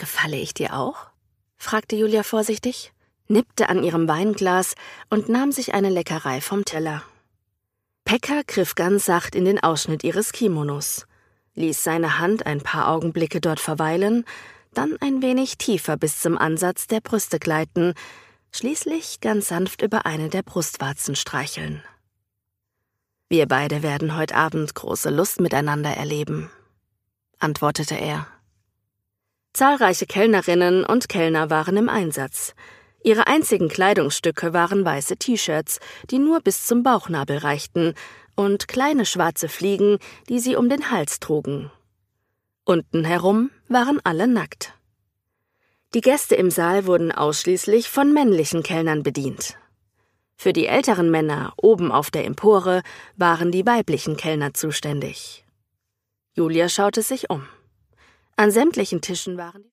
»Gefalle ich dir auch?« fragte Julia vorsichtig, nippte an ihrem Weinglas und nahm sich eine Leckerei vom Teller. Pekka griff ganz sacht in den Ausschnitt ihres Kimonos, ließ seine Hand ein paar Augenblicke dort verweilen, dann ein wenig tiefer bis zum Ansatz der Brüste gleiten, schließlich ganz sanft über eine der Brustwarzen streicheln. »Wir beide werden heute Abend große Lust miteinander erleben«, antwortete er. Zahlreiche Kellnerinnen und Kellner waren im Einsatz. Ihre einzigen Kleidungsstücke waren weiße T-Shirts, die nur bis zum Bauchnabel reichten, und kleine schwarze Fliegen, die sie um den Hals trugen. Unten herum waren alle nackt. Die Gäste im Saal wurden ausschließlich von männlichen Kellnern bedient. Für die älteren Männer oben auf der Empore waren die weiblichen Kellner zuständig. Julia schaute sich um. An sämtlichen Tischen waren